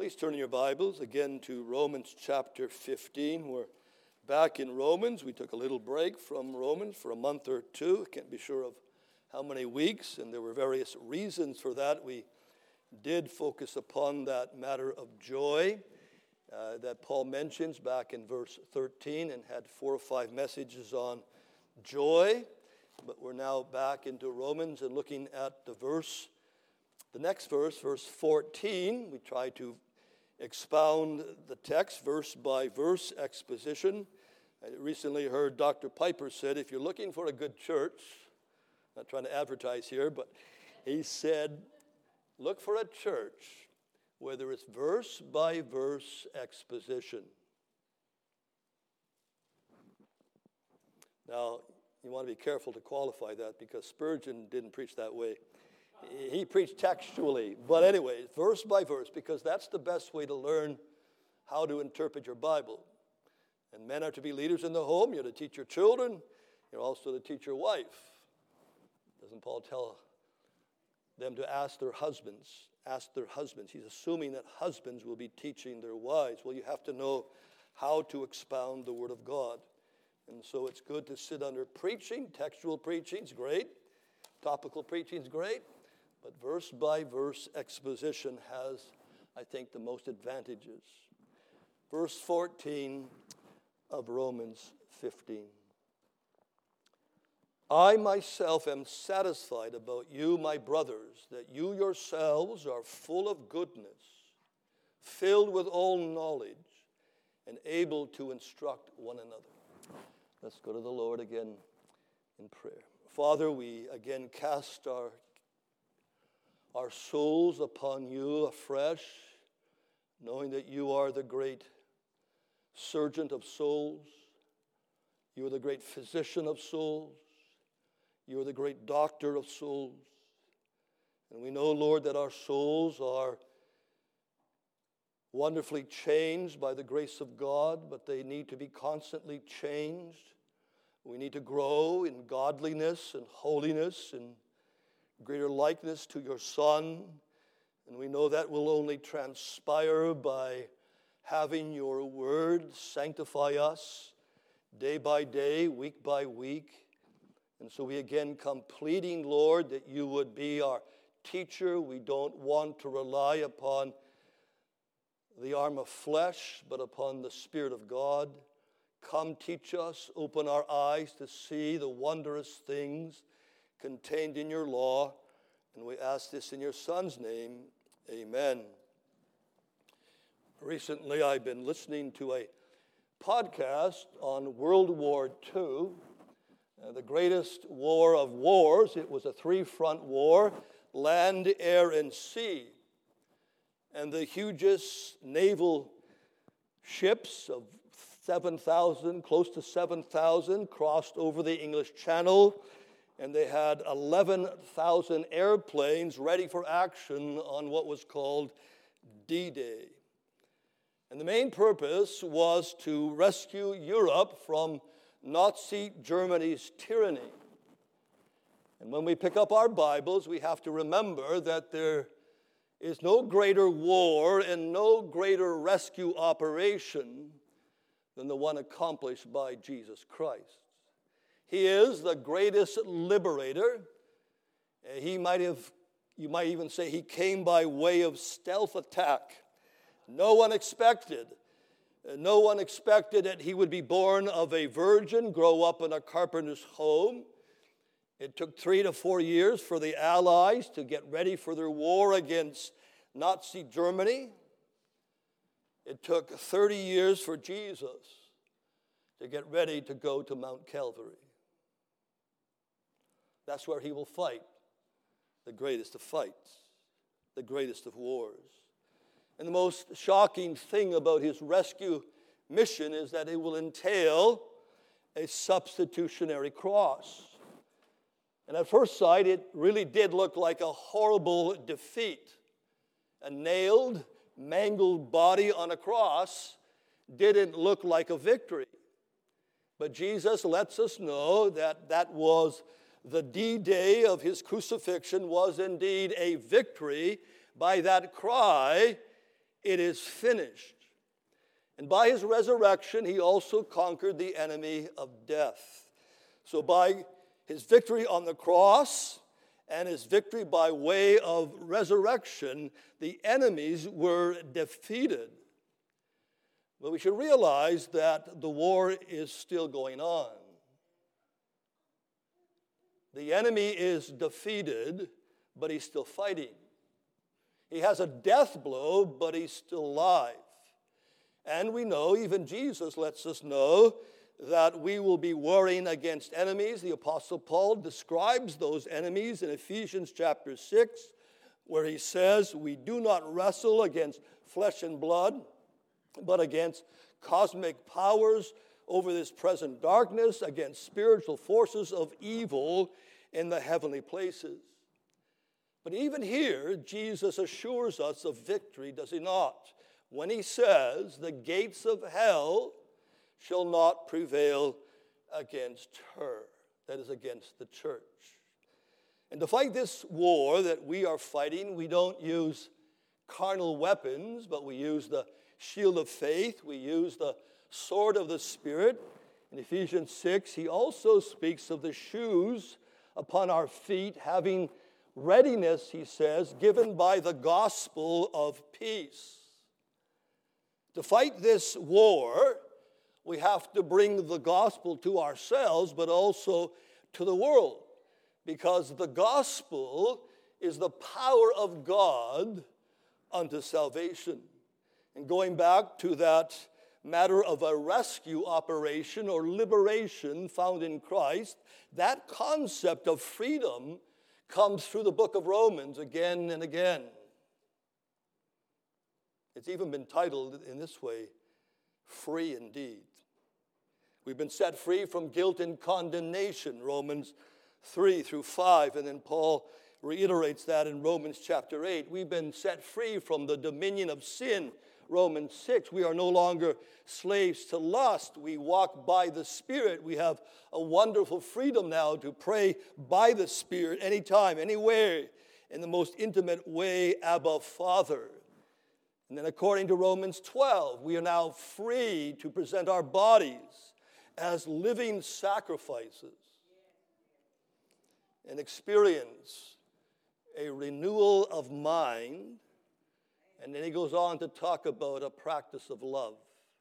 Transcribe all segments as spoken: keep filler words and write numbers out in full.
Please turn in your Bibles again to Romans chapter fifteen. We're back in Romans. We took a little break from Romans for a month or two. Can't be sure of how many weeks, and there were various reasons for that. We did focus upon that matter of joy uh, that Paul mentions back in verse thirteen and had four or five messages on joy. But we're now back into Romans and looking at the verse, the next verse, verse fourteen. We try to expound the text verse by verse exposition. I recently heard Doctor Piper said, if you're looking for a good church, not trying to advertise here, but he said, look for a church where there is verse by verse exposition. Now, you want to be careful to qualify that because Spurgeon didn't preach that way. He preached textually. But anyway, verse by verse, because that's the best way to learn how to interpret your Bible. And men are to be leaders in the home. You're to teach your children. You're also to teach your wife. Doesn't Paul tell them to ask their husbands? Ask their husbands. He's assuming that husbands will be teaching their wives. Well, you have to know how to expound the Word of God. And so it's good to sit under preaching. Textual preaching is great. Topical preaching is great. But verse by verse exposition has, I think, the most advantages. Verse fourteen of Romans fifteen. I myself am satisfied about you, my brothers, that you yourselves are full of goodness, filled with all knowledge, and able to instruct one another. Let's go to the Lord again in prayer. Father, we again cast our, our souls upon you afresh, knowing that you are the great surgeon of souls. You are the great physician of souls. You are the great doctor of souls. And we know, Lord, that our souls are wonderfully changed by the grace of God, but they need to be constantly changed. We need to grow in godliness and holiness and greater likeness to your Son. And we know that will only transpire by having your word sanctify us day by day, week by week. And so we again come pleading, Lord, that you would be our teacher. We don't want to rely upon the arm of flesh, but upon the Spirit of God. Come teach us, open our eyes to see the wondrous things contained in your law. And we ask this in your Son's name. Amen. Recently, I've been listening to a podcast on World War Two, uh, the greatest war of wars. It was a three-front war, land, air, and sea. And the hugest naval ships of seven thousand, close to seven thousand, crossed over the English Channel, and they had eleven thousand airplanes ready for action on what was called D-Day. And the main purpose was to rescue Europe from Nazi Germany's tyranny. And when we pick up our Bibles, we have to remember that there is no greater war and no greater rescue operation than the one accomplished by Jesus Christ. He is the greatest liberator. He might have, you might even say he came by way of stealth attack. No one expected. No one expected that he would be born of a virgin, grow up in a carpenter's home. It took three to four years for the Allies to get ready for their war against Nazi Germany. It took thirty years for Jesus to get ready to go to Mount Calvary. That's where he will fight the greatest of fights, the greatest of wars. And the most shocking thing about his rescue mission is that it will entail a substitutionary cross. And at first sight, it really did look like a horrible defeat. A nailed, mangled body on a cross didn't look like a victory. But Jesus lets us know that that was the D-Day of his crucifixion was indeed a victory by that cry, it is finished. And by his resurrection, he also conquered the enemy of death. So by his victory on the cross and his victory by way of resurrection, the enemies were defeated. But we should realize that the war is still going on. The enemy is defeated, but he's still fighting. He has a death blow, but he's still alive. And we know, even Jesus lets us know, that we will be warring against enemies. The Apostle Paul describes those enemies in Ephesians chapter six, where he says, we do not wrestle against flesh and blood, but against cosmic powers over this present darkness, against spiritual forces of evil in the heavenly places. But even here, Jesus assures us of victory, does he not? When he says, the gates of hell shall not prevail against her. That is, against the church. And to fight this war that we are fighting, we don't use carnal weapons, but we use the shield of faith. We use the sword of the Spirit. In Ephesians six, he also speaks of the shoes upon our feet, having readiness, he says, given by the gospel of peace. To fight this war, we have to bring the gospel to ourselves, but also to the world, because the gospel is the power of God unto salvation. And going back to that matter of a rescue operation or liberation found in Christ, that concept of freedom comes through the book of Romans again and again. It's even been titled in this way, Free Indeed. We've been set free from guilt and condemnation, Romans three through five, and then Paul reiterates that in Romans chapter eight. We've been set free from the dominion of sin, Romans six. We are no longer slaves to lust. We walk by the Spirit. We have a wonderful freedom now to pray by the Spirit anytime, anywhere, in the most intimate way, Abba, Father. And then according to Romans twelve, we are now free to present our bodies as living sacrifices and experience a renewal of mind. And then he goes on to talk about a practice of love.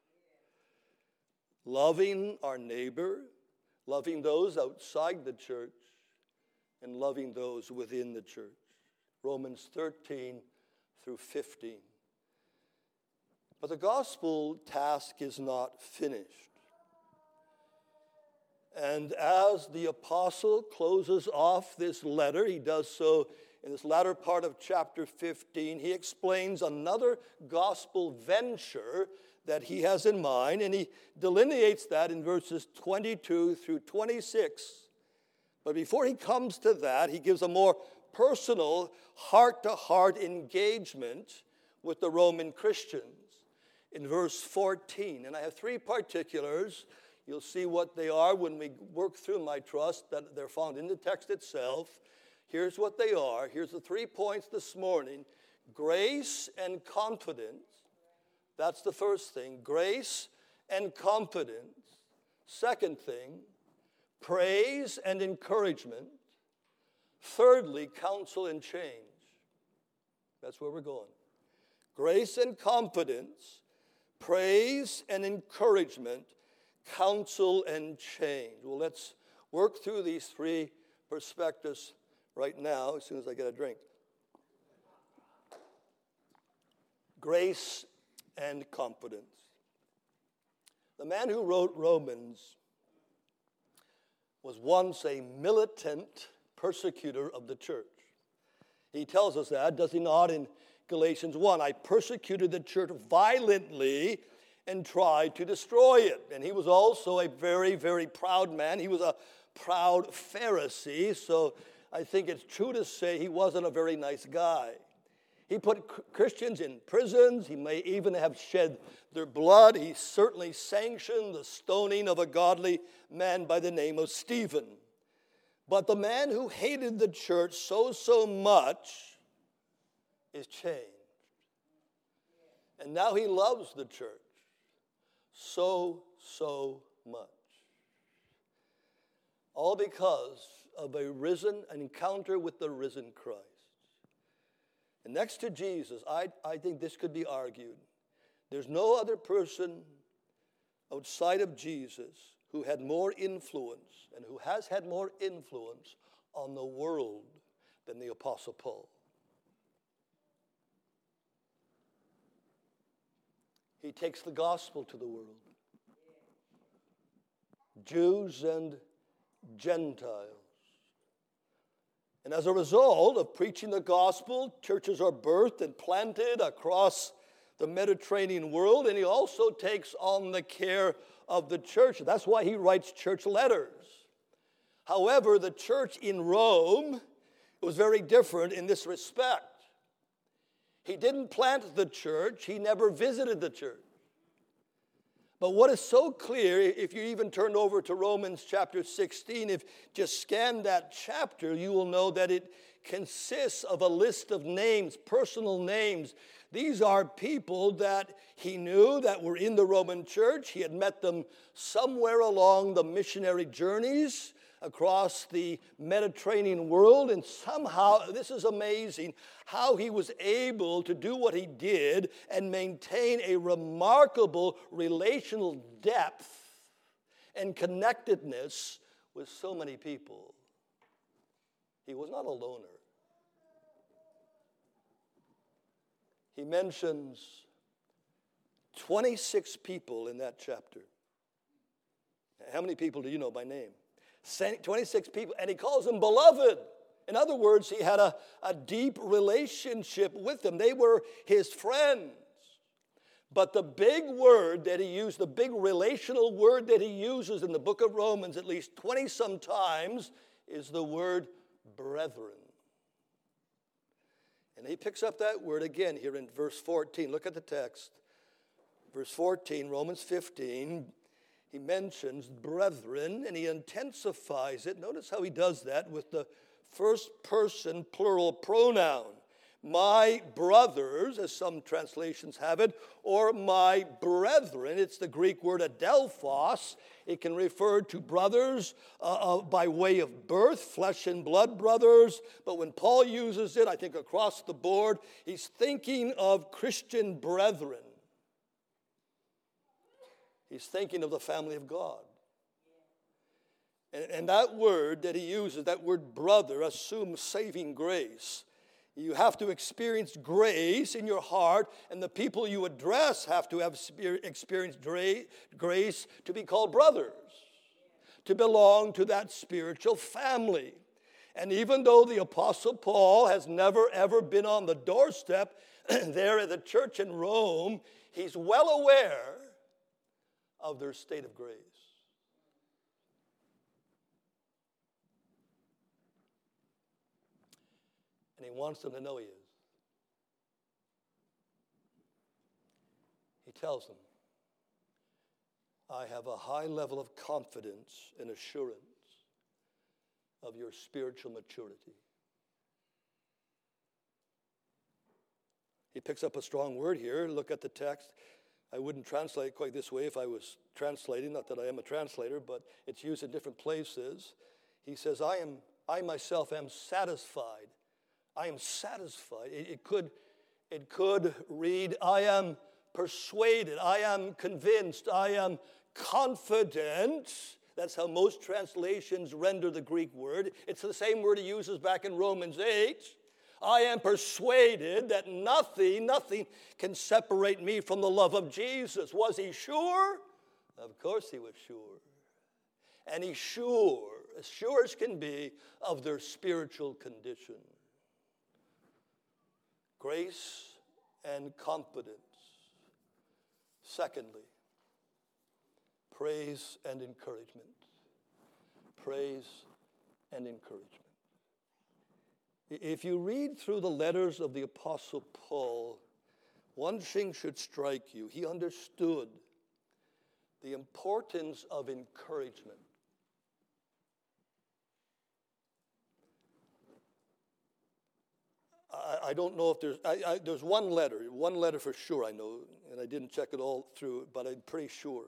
Loving our neighbor, loving those outside the church, and loving those within the church. Romans thirteen through fifteen. But the gospel task is not finished. And as the apostle closes off this letter, he does so in this latter part of chapter fifteen. He explains another gospel venture that he has in mind, and he delineates that in verses twenty-two through twenty-six. But before he comes to that, he gives a more personal, heart-to-heart engagement with the Roman Christians in verse fourteen. And I have three particulars. You'll see what they are when we work through them, I trust, that they're found in the text itself. Here's what they are. Here's the three points this morning. Grace and confidence. That's the first thing. Grace and confidence. Second thing, praise and encouragement. Thirdly, counsel and change. That's where we're going. Grace and confidence, praise and encouragement, counsel and change. Well, let's work through these three perspectives right now as soon as I get a drink. Grace and confidence. The man who wrote Romans was once a militant persecutor of the church. He tells us that, does he not, in Galatians one? I persecuted the church violently and tried to destroy it. And he was also a very, very proud man. He was a proud Pharisee, so I think it's true to say he wasn't a very nice guy. He put Christians in prisons. He may even have shed their blood. He certainly sanctioned the stoning of a godly man by the name of Stephen. But the man who hated the church so, so much is changed. And now he loves the church so, so much. All because of a risen, an encounter with the risen Christ. And next to Jesus, I, I think this could be argued. There's no other person outside of Jesus who had more influence and who has had more influence on the world than the Apostle Paul. He takes the gospel to the world. Jews and Gentiles. And as a result of preaching the gospel, churches are birthed and planted across the Mediterranean world, and he also takes on the care of the church. That's why he writes church letters. However, the church in Rome was very different in this respect. He didn't plant the church. He never visited the church. But what is so clear, if you even turn over to Romans chapter sixteen, if just scan that chapter, you will know that it consists of a list of names, personal names. These are people that he knew that were in the Roman church. He had met them somewhere along the missionary journeys across the Mediterranean world, and somehow, this is amazing, how he was able to do what he did and maintain a remarkable relational depth and connectedness with so many people. He was not a loner. He mentions twenty-six people in that chapter. How many people do you know by name? twenty-six people, and he calls them beloved. In other words, he had a, a deep relationship with them. They were his friends. But the big word that he used, the big relational word that he uses in the book of Romans at least twenty-some times is the word brethren. And he picks up that word again here in verse fourteen. Look at the text. Verse fourteen, Romans fifteen. He mentions brethren, and he intensifies it. Notice how he does that with the first person plural pronoun. My brothers, as some translations have it, or my brethren. It's the Greek word adelphos. It can refer to brothers uh, uh, by way of birth, flesh and blood brothers. But when Paul uses it, I think across the board, he's thinking of Christian brethren. He's thinking of the family of God. And, and that word that he uses, that word brother, assumes saving grace. You have to experience grace in your heart, and the people you address have to have experienced grace to be called brothers, to belong to that spiritual family. And even though the Apostle Paul has never, ever been on the doorstep there at the church in Rome, he's well aware of their state of grace. And he wants them to know he is. He tells them, I have a high level of confidence and assurance of your spiritual maturity. He picks up a strong word here. Look at the text. I wouldn't translate it quite this way if I was translating, not that I am a translator, but it's used in different places. He says, I am, I myself am satisfied. I am satisfied. It, it could, it could read, I am persuaded. I am convinced. I am confident. That's how most translations render the Greek word. It's the same word he uses back in Romans eight. I am persuaded that nothing, nothing can separate me from the love of Jesus. Was he sure? Of course he was sure. And he's sure, as sure as can be, of their spiritual condition. Grace and confidence. Secondly, praise and encouragement. Praise and encouragement. If you read through the letters of the Apostle Paul, one thing should strike you. He understood the importance of encouragement. I, I don't know if there's, I, I, there's one letter, one letter for sure I know, and I didn't check it all through, but I'm pretty sure.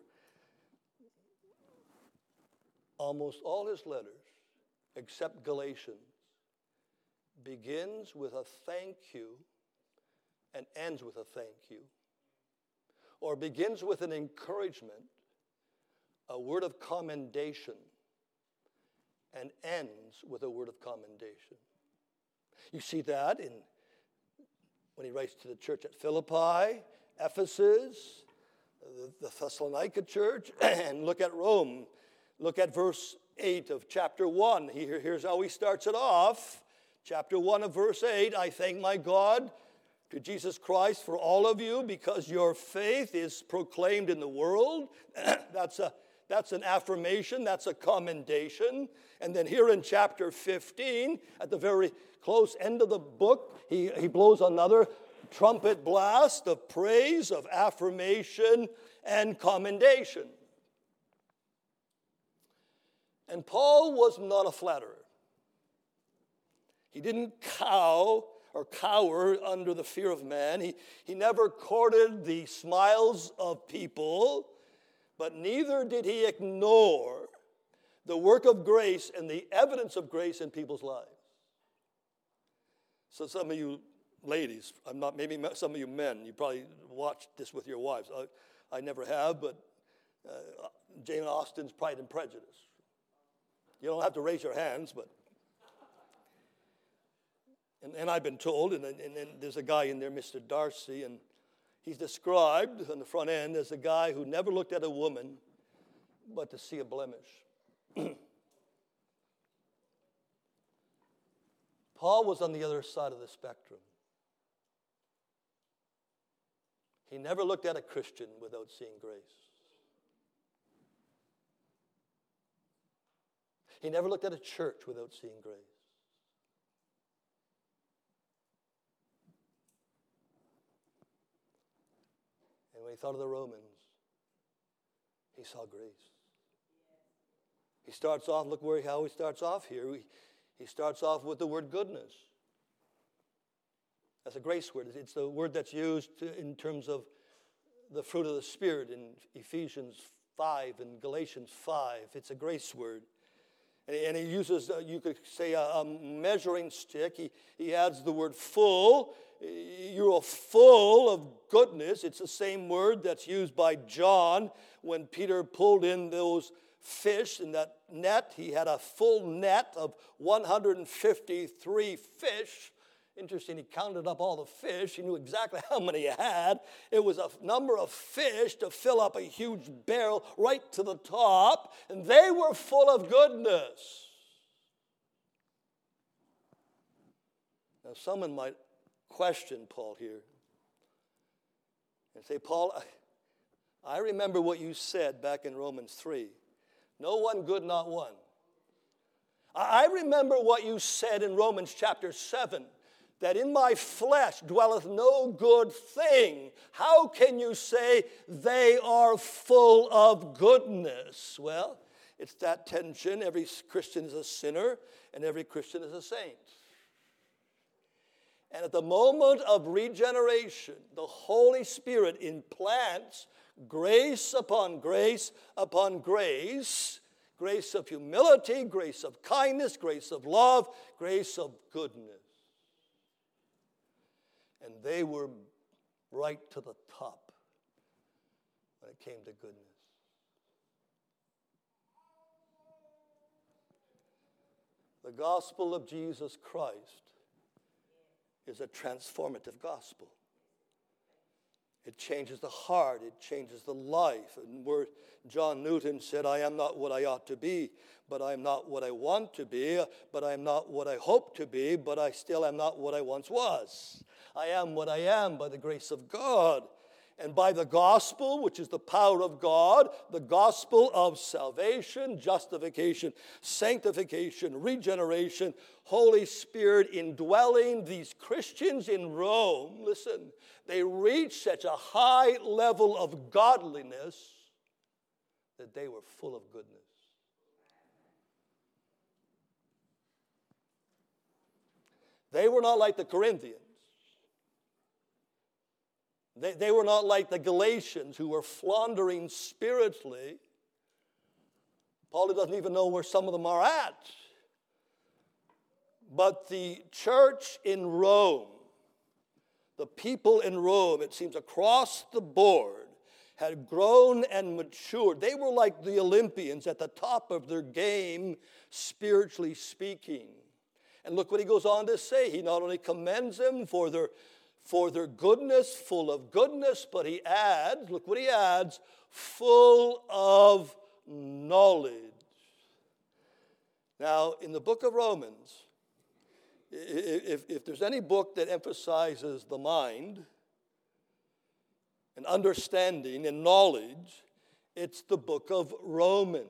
Almost all his letters, except Galatians, begins with a thank you and ends with a thank you. Or begins with an encouragement, a word of commendation, and ends with a word of commendation. You see that in when he writes to the church at Philippi, Ephesus, the, the Thessalonica church, and look at Rome. Look at verse eight of chapter one. Here, here's how he starts it off. Chapter one of verse eight, I thank my God to Jesus Christ for all of you because your faith is proclaimed in the world. That's a That's an affirmation. That's a commendation. And then here in chapter fifteen, at the very close end of the book, he, he blows another trumpet blast of praise, of affirmation, and commendation. And Paul was not a flatterer. He didn't cow or cower under the fear of man. He, he never courted the smiles of people. But neither did he ignore the work of grace and the evidence of grace in people's lives. So some of you ladies, I'm not, maybe some of you men, you probably watched this with your wives. I, I never have, but uh, Jane Austen's Pride and Prejudice. You don't have to raise your hands, but... And, and I've been told, and, and, and there's a guy in there, Mister Darcy, and he's described on the front end as a guy who never looked at a woman but to see a blemish. Paul was on the other side of the spectrum. He never looked at a Christian without seeing grace. He never looked at a church without seeing grace. And when he thought of the Romans, he saw grace. He starts off, look where how he starts off here. He, he starts off with the word goodness. That's a grace word. It's the word that's used in terms of the fruit of the Spirit in Ephesians five and Galatians five. It's a grace word. And he, and he uses, uh, you could say, a, a measuring stick. He, he adds the word full. You're full of goodness. It's the same word that's used by John when Peter pulled in those fish in that net. He had a full net of one hundred fifty-three fish. Interesting, he counted up all the fish. He knew exactly how many he had. It was a number of fish to fill up a huge barrel right to the top, and they were full of goodness. Now, someone might question Paul here and say, Paul, I remember what you said back in Romans three. No one good, not one. I remember what you said in Romans chapter seven, that in my flesh dwelleth no good thing. How can you say they are full of goodness? Well, it's that tension. Every Christian is a sinner, and every Christian is a saint. And at the moment of regeneration, the Holy Spirit implants grace upon grace upon grace, grace of humility, grace of kindness, grace of love, grace of goodness. And they were right to the top when it came to goodness. The gospel of Jesus Christ is a transformative gospel. It changes the heart. It changes the life. And where John Newton said, I am not what I ought to be, but I am not what I want to be, but I am not what I hope to be, but I still am not what I once was. I am what I am by the grace of God. And by the gospel, which is the power of God, the gospel of salvation, justification, sanctification, regeneration, Holy Spirit indwelling these Christians in Rome, listen, they reached such a high level of godliness that they were full of goodness. They were not like the Corinthians. They, they were not like the Galatians who were floundering spiritually. Paul doesn't even know where some of them are at. But the church in Rome, the people in Rome, it seems across the board, had grown and matured. They were like the Olympians at the top of their game, spiritually speaking. And look what he goes on to say. He not only commends them for their, for their goodness, full of goodness, but he adds, look what he adds, full of knowledge. Now, in the book of Romans, if, if there's any book that emphasizes the mind and understanding and knowledge, it's the book of Romans.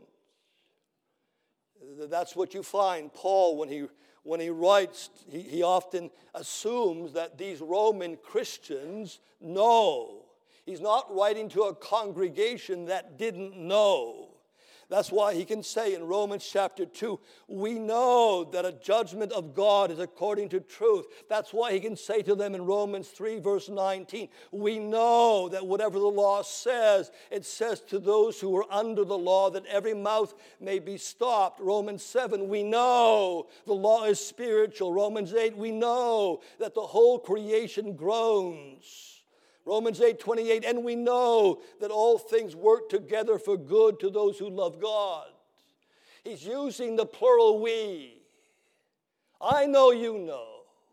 That's what you find. Paul, when he when he writes, he, he often assumes that these Roman Christians know. He's not writing to a congregation that didn't know. That's why he can say in Romans chapter two, we know that a judgment of God is according to truth. That's why he can say to them in Romans three, verse nineteen, we know that whatever the law says, it says to those who are under the law that every mouth may be stopped. Romans seven, we know the law is spiritual. Romans eight, we know that the whole creation groans. Romans eight twenty-eight, and we know that all things work together for good to those who love God. He's using the plural we. I know you know.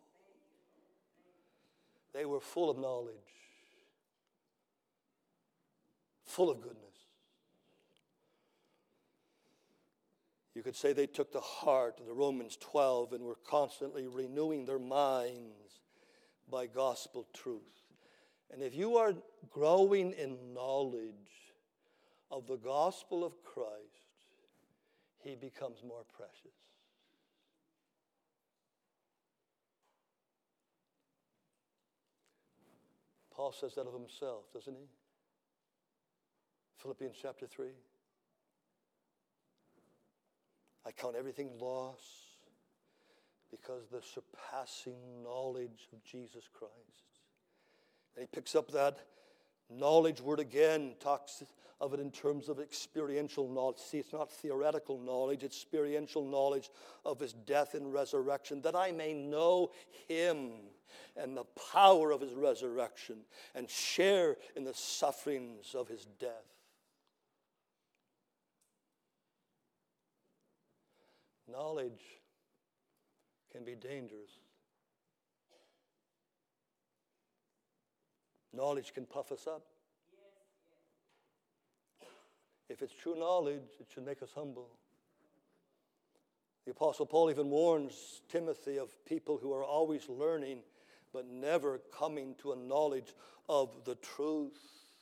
They were full of knowledge, full of goodness. You could say they took to heart the Romans twelve and were constantly renewing their minds by gospel truth. And if you are growing in knowledge of the gospel of Christ, he becomes more precious. Paul says that of himself, doesn't he? Philippians chapter three. I count everything loss because of the surpassing knowledge of Jesus Christ. And he picks up that knowledge word again, talks of it in terms of experiential knowledge. See, it's not theoretical knowledge, it's experiential knowledge of his death and resurrection, that I may know him and the power of his resurrection and share in the sufferings of his death. Knowledge can be dangerous. Knowledge can puff us up. If it's true knowledge, it should make us humble. The Apostle Paul even warns Timothy of people who are always learning but never coming to a knowledge of the truth.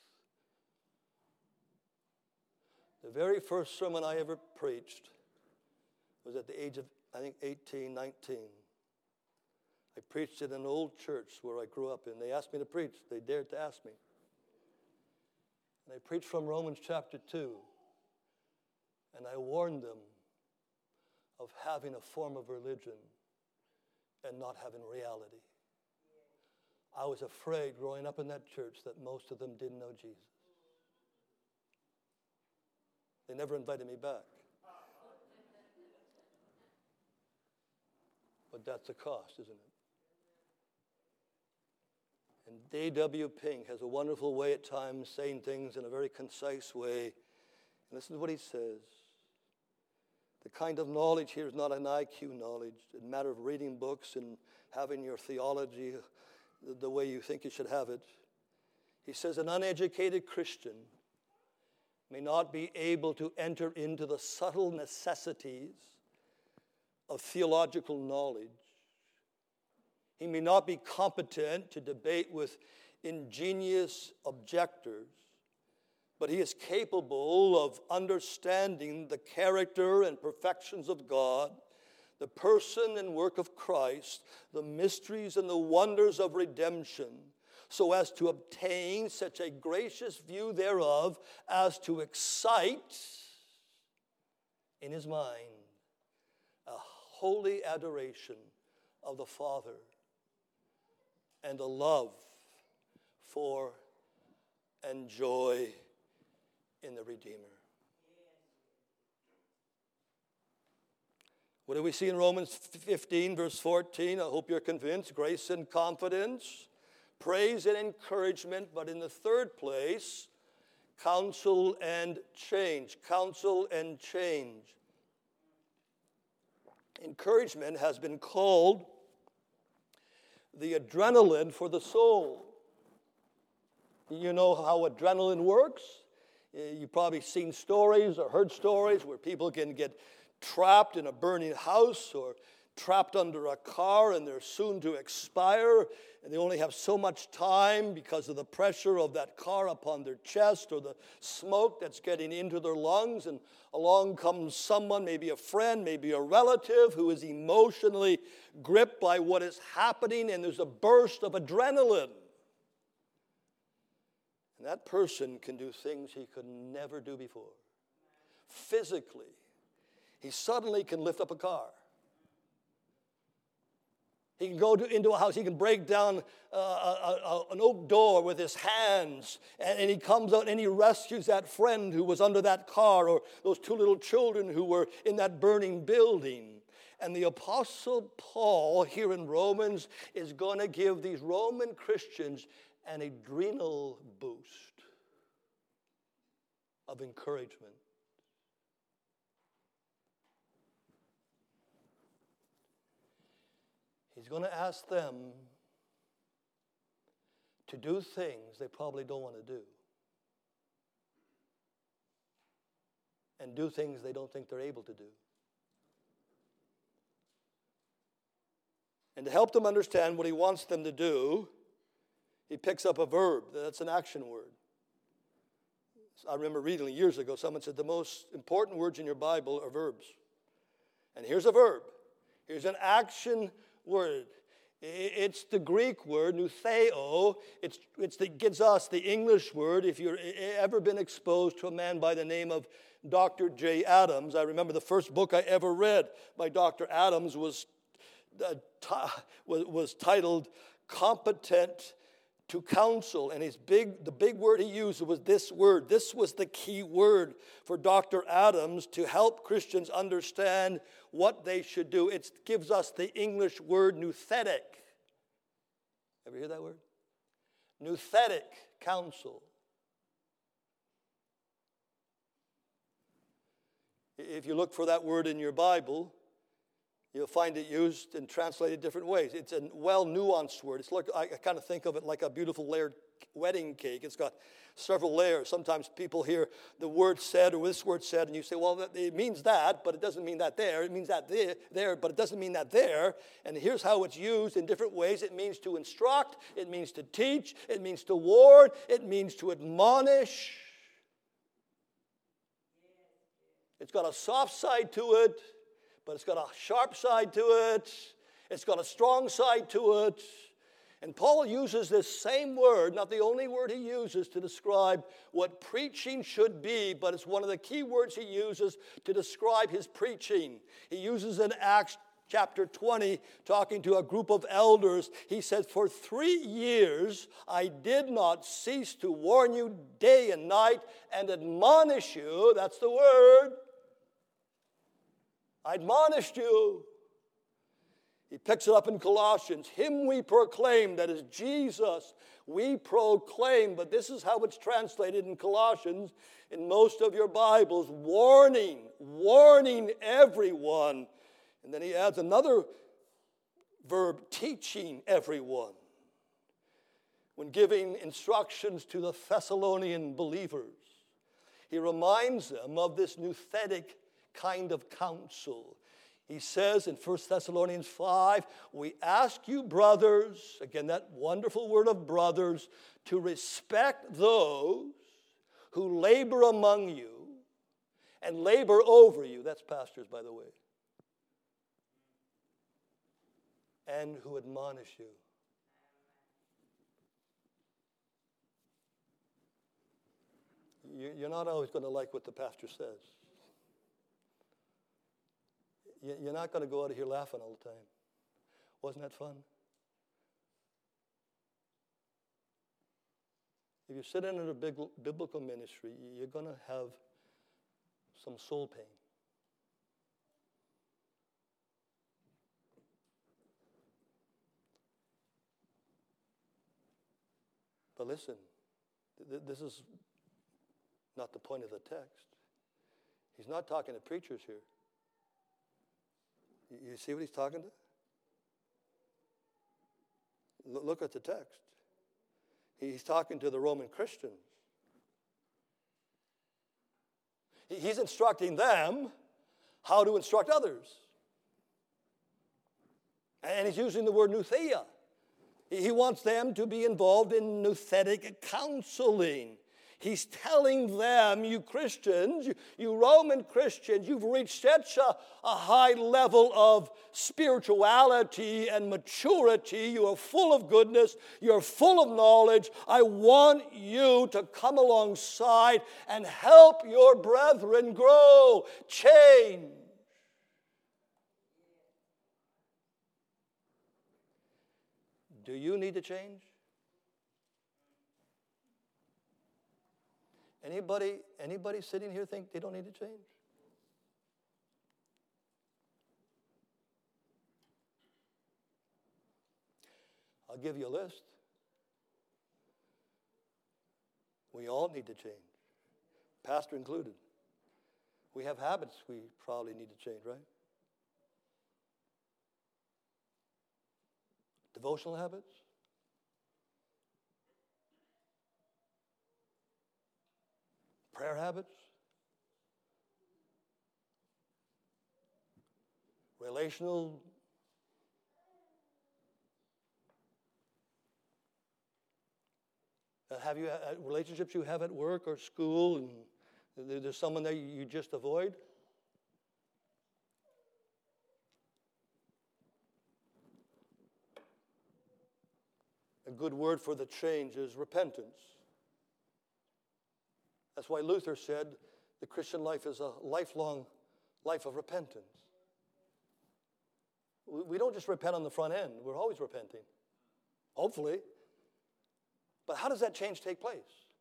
The very first sermon I ever preached was at the age of, I think, eighteen, nineteen. I preached in an old church where I grew up in. They asked me to preach. They dared to ask me. And I preached from Romans chapter two. And I warned them of having a form of religion and not having reality. I was afraid growing up in that church that most of them didn't know Jesus. They never invited me back. But that's the cost, isn't it? And D W Pink has a wonderful way at times saying things in a very concise way. And listen to what he says. The kind of knowledge here is not an I Q knowledge. It's a matter of reading books and having your theology the way you think you should have it. He says an uneducated Christian may not be able to enter into the subtle necessities of theological knowledge. He may not be competent to debate with ingenious objectors, but he is capable of understanding the character and perfections of God, the person and work of Christ, the mysteries and the wonders of redemption, so as to obtain such a gracious view thereof as to excite in his mind a holy adoration of the Father and a love for and joy in the Redeemer. What do we see in Romans fifteen, verse fourteen? I hope you're convinced. Grace and confidence, praise and encouragement, but in the third place, counsel and change. Counsel and change. Encouragement has been called the adrenaline for the soul. You know how adrenaline works? You've probably seen stories or heard stories where people can get trapped in a burning house or trapped under a car and they're soon to expire and they only have so much time because of the pressure of that car upon their chest or the smoke that's getting into their lungs, and along comes someone, maybe a friend, maybe a relative, who is emotionally gripped by what is happening, and there's a burst of adrenaline. And that person can do things he could never do before. Physically, he suddenly can lift up a car. He can go to, into a house. He can break down uh, a, a, an oak door with his hands. And, and he comes out and he rescues that friend who was under that car, or those two little children who were in that burning building. And the Apostle Paul here in Romans is going to give these Roman Christians an adrenal boost of encouragement. He's going to ask them to do things they probably don't want to do. And do things they don't think they're able to do. And to help them understand what he wants them to do, he picks up a verb. That's an action word. I remember reading years ago, someone said the most important words in your Bible are verbs. And here's a verb. Here's an action word. It's the Greek word, nutheo. It's, it's the, gives us the English word. If you've ever been exposed to a man by the name of Doctor J. Adams, I remember the first book I ever read by Doctor Adams was, uh, t- was, was titled Competent to Counsel. And his big, the big word he used was this word. This was the key word for Doctor Adams to help Christians understand what they should do. It gives us the English word nouthetic. Ever hear that word? Nouthetic counsel. If you look for that word in your Bible, you'll find it used and translated different ways. It's a well-nuanced word. It's like, I kind of think of it like a beautiful layered wedding cake. It's got several layers. Sometimes people hear the word said or this word said, and you say, well, it means that, but it doesn't mean that there. It means that there, there, but it doesn't mean that there. And here's how it's used in different ways. It means to instruct. It means to teach. It means to warn. It means to admonish. It's got a soft side to it, but it's got a sharp side to it. It's got a strong side to it. And Paul uses this same word, not the only word he uses to describe what preaching should be, but it's one of the key words he uses to describe his preaching. He uses in Acts chapter twenty, talking to a group of elders, he says, for three years I did not cease to warn you day and night and admonish you. That's the word. I admonished you. He picks it up in Colossians. Him we proclaim, that is Jesus, we proclaim. But this is how it's translated in Colossians in most of your Bibles. Warning, warning everyone. And then he adds another verb, teaching everyone. When giving instructions to the Thessalonian believers, he reminds them of this nouthetic kind of counsel. He says in First Thessalonians five, we ask you, brothers, again, that wonderful word of brothers, to respect those who labor among you and labor over you. That's pastors, by the way. And who admonish you. You're not always going to like what the pastor says. You're not going to go out of here laughing all the time. Wasn't that fun? If you sit in a big biblical ministry, you're going to have some soul pain. But listen, th- this is not the point of the text. He's not talking to preachers here. You, you see what he's talking to? L- look at the text. He's talking to the Roman Christians. He, he's instructing them how to instruct others. And he's using the word noutheia. He wants them to be involved in nouthetic counseling. He's telling them, you Christians, you, you Roman Christians, you've reached such a, a high level of spirituality and maturity. You are full of goodness. You're full of knowledge. I want you to come alongside and help your brethren grow, change. Do you need to change? Anybody, anybody sitting here think they don't need to change? I'll give you a list. We all need to change, pastor included. We have habits we probably need to change, right? Devotional habits. Prayer habits. Relational. Uh, have you uh, relationships you have at work or school, and there's someone there you just avoid? A good word for the change is repentance. That's why Luther said the Christian life is a lifelong life of repentance. We don't just repent on the front end. We're always repenting, hopefully. But how does that change take place?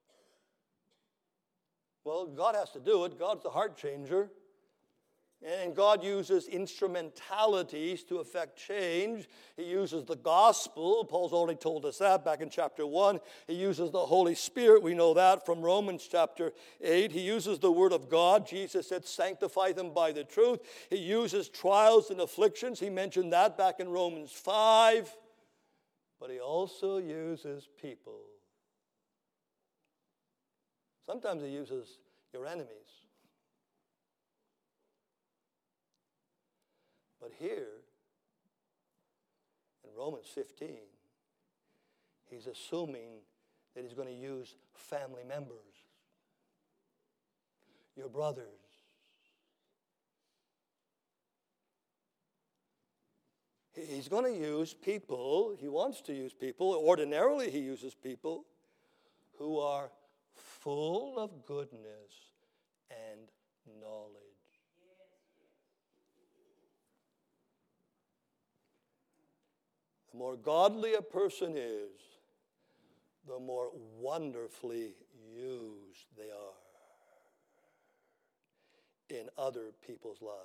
Well, God has to do it. God's the heart changer. And God uses instrumentalities to effect change. He uses the gospel. Paul's already told us that back in chapter one. He uses the Holy Spirit. We know that from Romans chapter eight. He uses the word of God. Jesus said, sanctify them by the truth. He uses trials and afflictions. He mentioned that back in Romans five. But he also uses people. Sometimes he uses your enemies. But here, in Romans fifteen, he's assuming that he's going to use family members, your brothers. He's going to use people, he wants to use people, ordinarily he uses people who are full of goodness and knowledge. The more godly a person is, the more wonderfully used they are in other people's lives.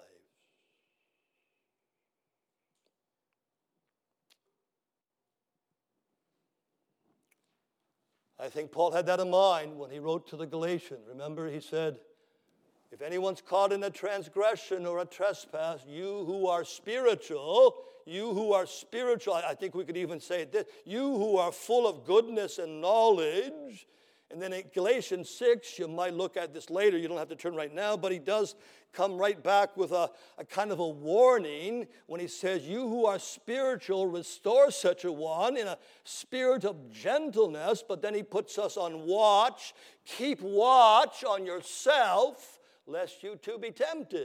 I think Paul had that in mind when he wrote to the Galatians. Remember, he said, if anyone's caught in a transgression or a trespass, you who are spiritual, you who are spiritual, I think we could even say this, you who are full of goodness and knowledge. And then in Galatians six, you might look at this later, you don't have to turn right now, but he does come right back with a, a kind of a warning when he says, you who are spiritual, restore such a one in a spirit of gentleness. But then he puts us on watch. Keep watch on yourself, lest you too be tempted.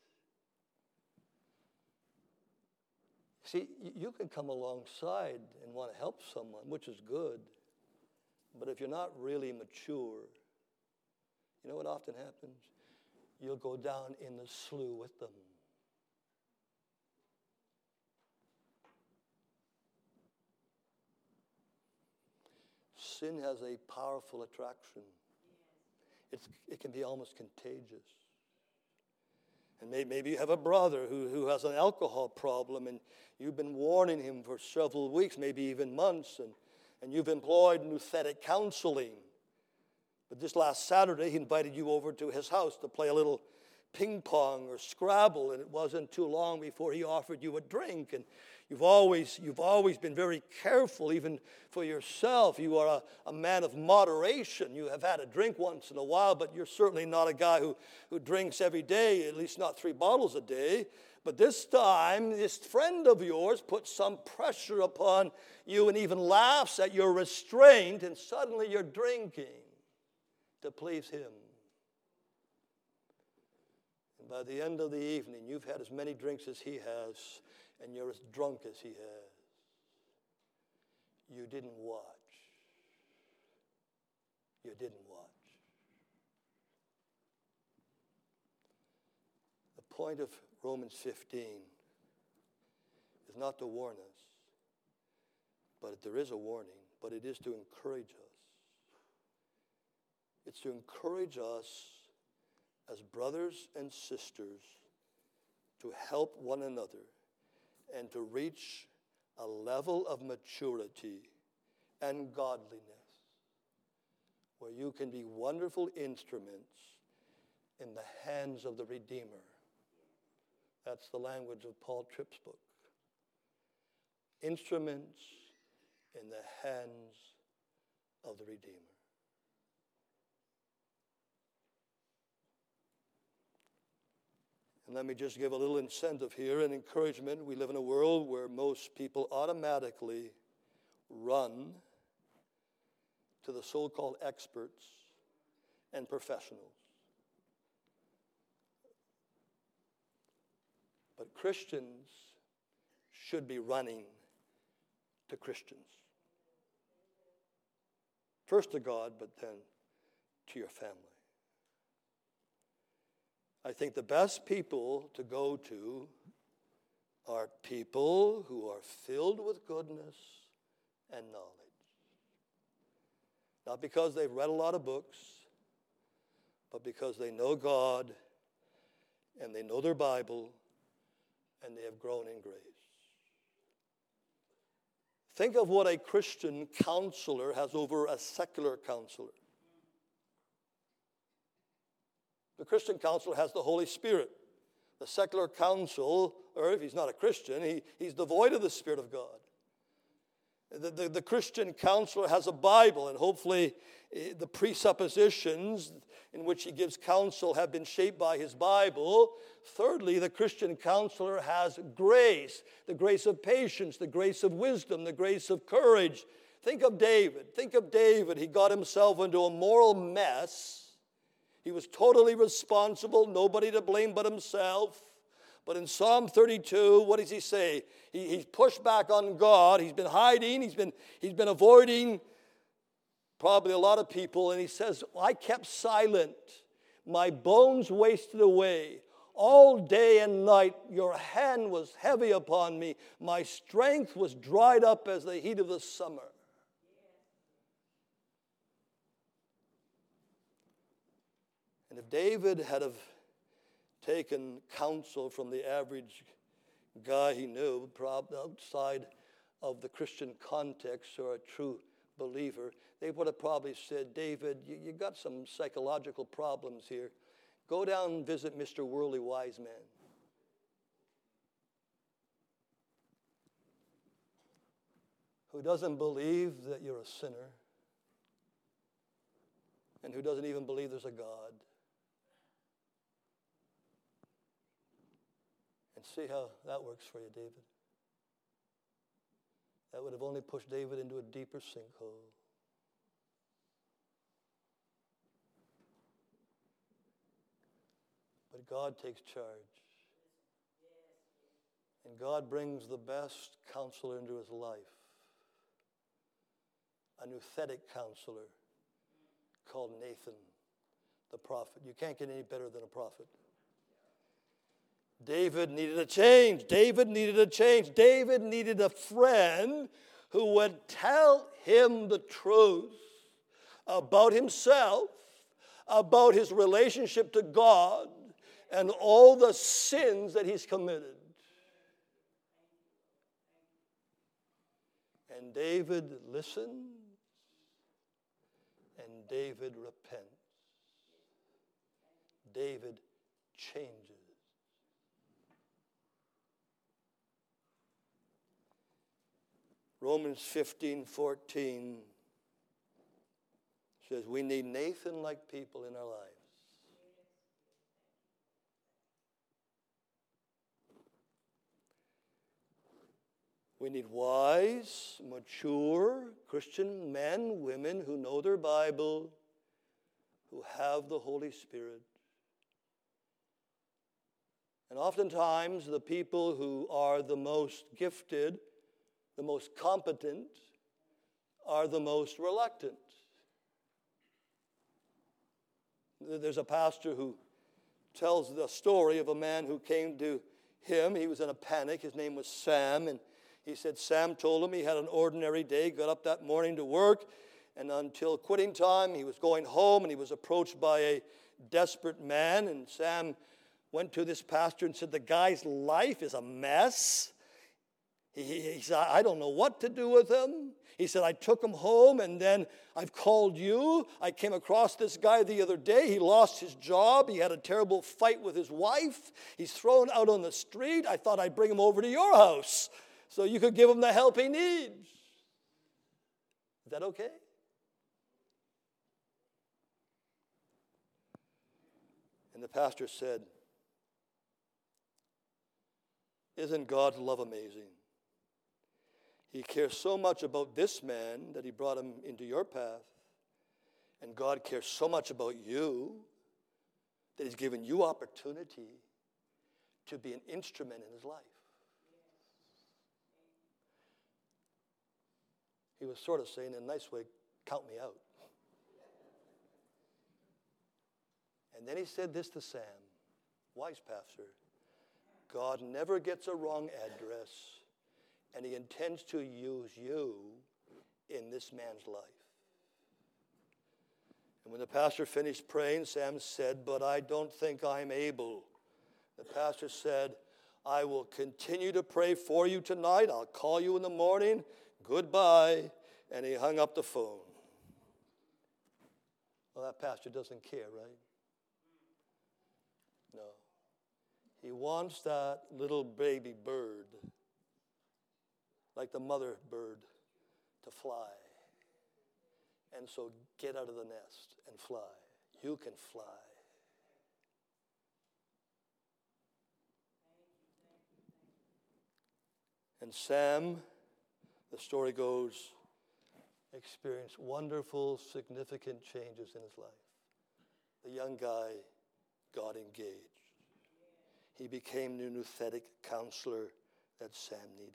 See, you can come alongside and want to help someone, which is good. But if you're not really mature, you know what often happens? You'll go down in the slough with them. sin has a powerful attraction. It's, it can be almost contagious. And maybe, maybe you have a brother who, who has an alcohol problem, and you've been warning him for several weeks, maybe even months, and, and you've employed nouthetic counseling. But this last Saturday, he invited you over to his house to play a little ping pong or Scrabble, and it wasn't too long before he offered you a drink. And you've always, you've always been very careful, even for yourself. You are a, a man of moderation. You have had a drink once in a while, but you're certainly not a guy who, who drinks every day, at least not three bottles a day. But this time, this friend of yours puts some pressure upon you and even laughs at your restraint, and suddenly you're drinking to please him. And by the end of the evening, you've had as many drinks as he has, and you're as drunk as he has. You didn't watch. You didn't watch. The point of Romans fifteen is not to warn us, but there is a warning, but it is to encourage us. It's to encourage us as brothers and sisters to help one another and to reach a level of maturity and godliness where you can be wonderful instruments in the hands of the Redeemer. That's the language of Paul Tripp's book. Instruments in the hands of the Redeemer. And let me just give a little incentive here and encouragement. We live in a world where most people automatically run to the so-called experts and professionals. But Christians should be running to Christians. First to God, but then to your family. I think the best people to go to are people who are filled with goodness and knowledge. Not because they've read a lot of books, but because they know God and they know their Bible and they have grown in grace. Think of what a Christian counselor has over a secular counselor. The Christian counselor has the Holy Spirit. The secular counselor, if he's not a Christian, he, he's devoid of the Spirit of God. The, the, the Christian counselor has a Bible, and hopefully the presuppositions in which he gives counsel have been shaped by his Bible. Thirdly, the Christian counselor has grace, the grace of patience, the grace of wisdom, the grace of courage. Think of David. Think of David. He got himself into a moral mess. He was totally responsible, nobody to blame but himself. But in Psalm thirty-two, what does he say? He, he's pushed back on God. He's been hiding. He's been, he's been avoiding probably a lot of people. And he says, I kept silent. My bones wasted away. All day and night your hand was heavy upon me. My strength was dried up as the heat of the summer. And if David had have taken counsel from the average guy he knew, probably outside of the Christian context or a true believer, they would have probably said, David, you, you got some psychological problems here. Go down and visit Mister Worldly Wise Man. Who doesn't believe that you're a sinner and who doesn't even believe there's a God. And see how that works for you, David. That would have only pushed David into a deeper sinkhole. But God takes charge. And God brings the best counselor into his life. A nouthetic counselor called Nathan, the prophet. You can't get any better than a prophet. David needed a change. David needed a change. David needed a friend who would tell him the truth about himself, about his relationship to God, and all the sins that he's committed. And David listens, and David repents. David changes. Romans fifteen fourteen says we need Nathan-like people in our lives. We need wise, mature Christian men, women who know their Bible, who have the Holy Spirit. And oftentimes the people who are the most gifted, the most competent, are the most reluctant. There's a pastor who tells the story of a man who came to him. He was in a panic. His name was Sam, and he said Sam told him he had an ordinary day, got up that morning to work, and until quitting time, he was going home, and he was approached by a desperate man, and Sam went to this pastor and said, the guy's life is a mess. He, he, he said, I don't know what to do with him. He said, I took him home, and then I've called you. I came across this guy the other day. He lost his job. He had a terrible fight with his wife. He's thrown out on the street. I thought I'd bring him over to your house so you could give him the help he needs. Is that okay? And the pastor said, isn't God's love amazing? He cares so much about this man that he brought him into your path. And God cares so much about you that he's given you opportunity to be an instrument in his life. He was sort of saying in a nice way, count me out. And then he said this to Sam, wise pastor, God never gets a wrong address, and he intends to use you in this man's life. And when the pastor finished praying, Sam said, but I don't think I'm able. The pastor said, I will continue to pray for you tonight. I'll call you in the morning. Goodbye. And he hung up the phone. Well, that pastor doesn't care, right? No. He wants that little baby bird, like the mother bird, to fly. And so get out of the nest and fly. You can fly. And Sam, the story goes, experienced wonderful, significant changes in his life. The young guy got engaged. He became the nouthetic counselor that Sam needed.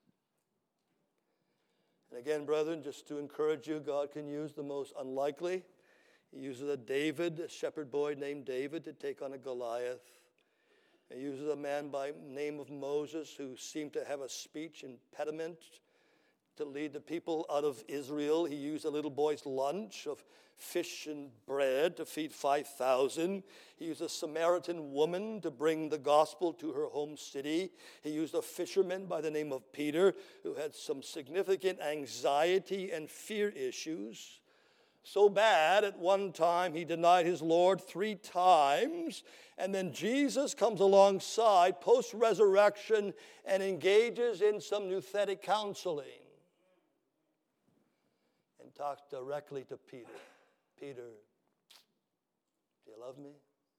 And again, brethren, just to encourage you, God can use the most unlikely. He uses a David, a shepherd boy named David, to take on a Goliath. He uses a man by name of Moses who seemed to have a speech impediment to lead the people out of Israel. He used a little boy's lunch of fish and bread to feed five thousand. He used a Samaritan woman to bring the gospel to her home city. He used a fisherman by the name of Peter who had some significant anxiety and fear issues. So bad, at one time, he denied his Lord three times. And then Jesus comes alongside post-resurrection and engages in some nouthetic counseling. And talks directly to Peter. Peter, do you love me?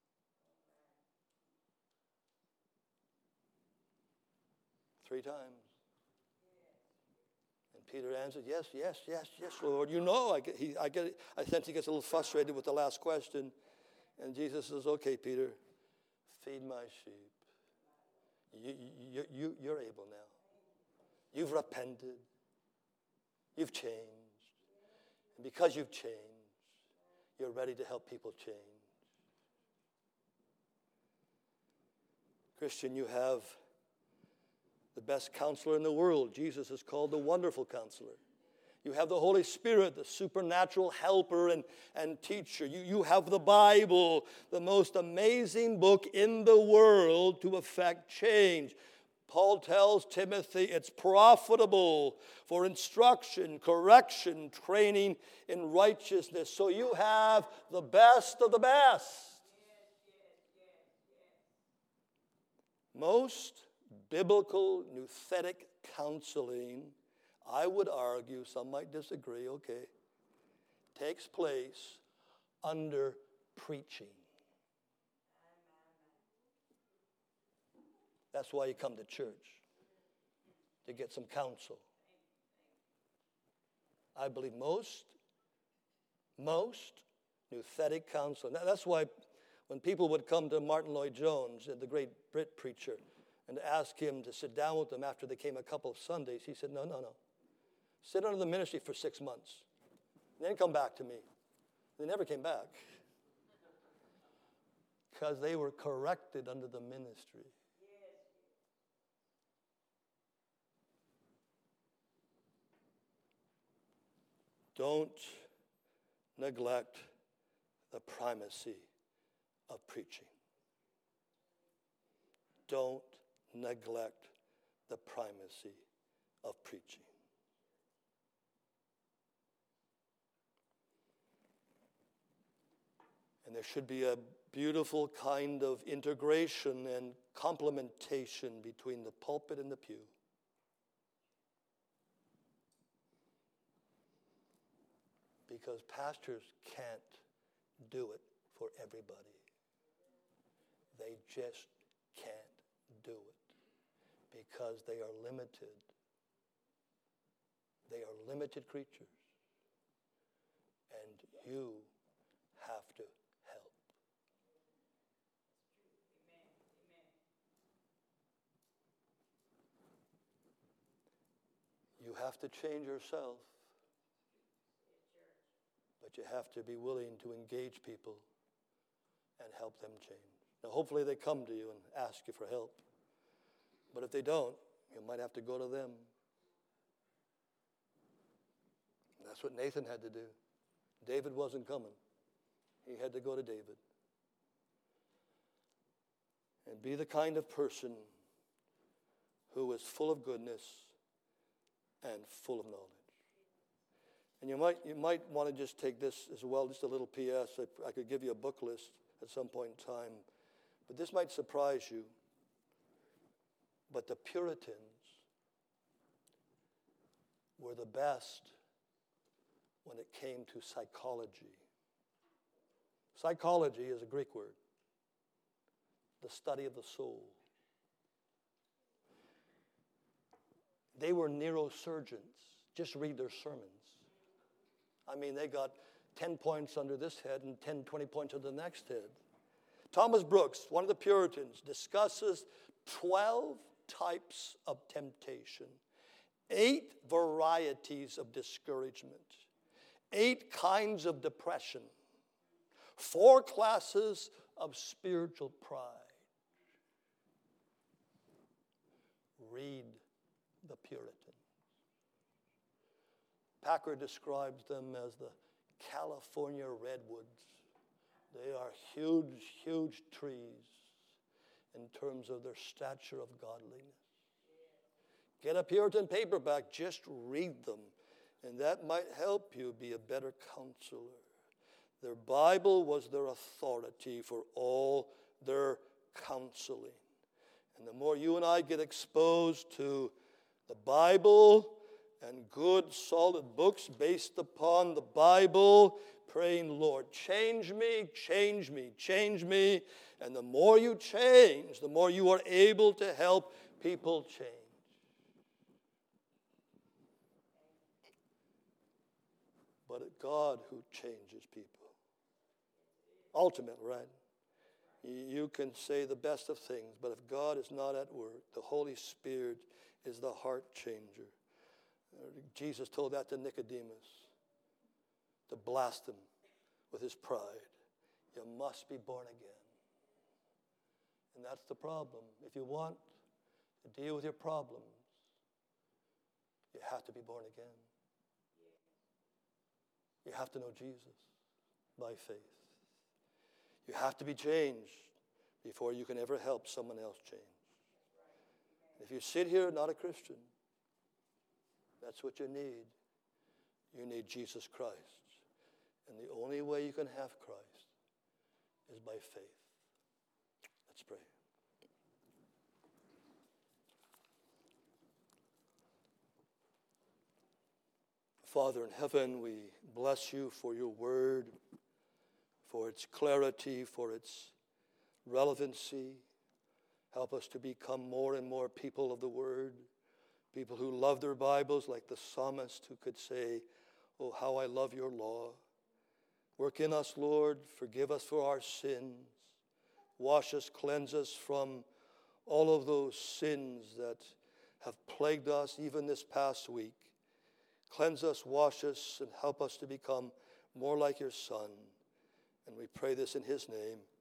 Three times. And Peter answered, yes, yes, yes, yes, Lord. You know, I get, he, I get, I sense he gets a little frustrated with the last question. And Jesus says, okay, Peter, feed my sheep. You, you, you, you're able now. You've repented. You've changed. And because you've changed, you're ready to help people change. Christian, you have the best counselor in the world. Jesus is called the Wonderful Counselor. You have the Holy Spirit, the supernatural helper and, and teacher. You, you have the Bible, the most amazing book in the world to effect change. Paul tells Timothy it's profitable for instruction, correction, training in righteousness. So you have the best of the best. Most biblical nouthetic counseling, I would argue, some might disagree, okay, takes place under preaching. That's why you come to church, to get some counsel. I believe most, most nouthetic counseling. That's why when people would come to Martin Lloyd-Jones, the great Brit preacher, and ask him to sit down with them after they came a couple of Sundays, he said, no, no, no. Sit under the ministry for six months. Then come back to me. They never came back. Because they were corrected under the ministry. Don't neglect the primacy of preaching. Don't neglect the primacy of preaching. And there should be a beautiful kind of integration and complementation between the pulpit and the pew. Because pastors can't do it for everybody. They just can't do it because they are limited. They are limited creatures. And you have to help. You have to change yourself. But you have to be willing to engage people and help them change. Now, hopefully they come to you and ask you for help. But if they don't, you might have to go to them. That's what Nathan had to do. David wasn't coming. He had to go to David. And be the kind of person who is full of goodness and full of knowledge. And you might you might want to just take this as well, just a little P S. I, I could give you a book list at some point in time. But this might surprise you. But the Puritans were the best when it came to psychology. Psychology is a Greek word. The study of the soul. They were neurosurgeons. Just read their sermons. I mean, they got ten points under this head and ten, twenty points under the next head. Thomas Brooks, one of the Puritans, discusses twelve types of temptation, eight varieties of discouragement, eight kinds of depression, four classes of spiritual pride. Read the Puritans. Packer describes them as the California redwoods. They are huge, huge trees in terms of their stature of godliness. Get a Puritan paperback, just read them, and that might help you be a better counselor. Their Bible was their authority for all their counseling. And the more you and I get exposed to the Bible and good, solid books based upon the Bible, praying, Lord, change me, change me, change me. And the more you change, the more you are able to help people change. But it's God who changes people. Ultimate, right? You can say the best of things, but if God is not at work, the Holy Spirit is the heart changer. Jesus told that to Nicodemus, to blast him with his pride. You must be born again. And that's the problem. If you want to deal with your problems, you have to be born again. You have to know Jesus by faith. You have to be changed before you can ever help someone else change. If you sit here not a Christian, that's what you need. You need Jesus Christ. And the only way you can have Christ is by faith. Let's pray. Father in heaven, we bless you for your word, for its clarity, for its relevancy. Help us to become more and more people of the word, people who love their Bibles like the psalmist who could say, oh, how I love your law. Work in us, Lord. Forgive us for our sins. Wash us, cleanse us from all of those sins that have plagued us even this past week. Cleanse us, wash us, and help us to become more like your Son. And we pray this in his name.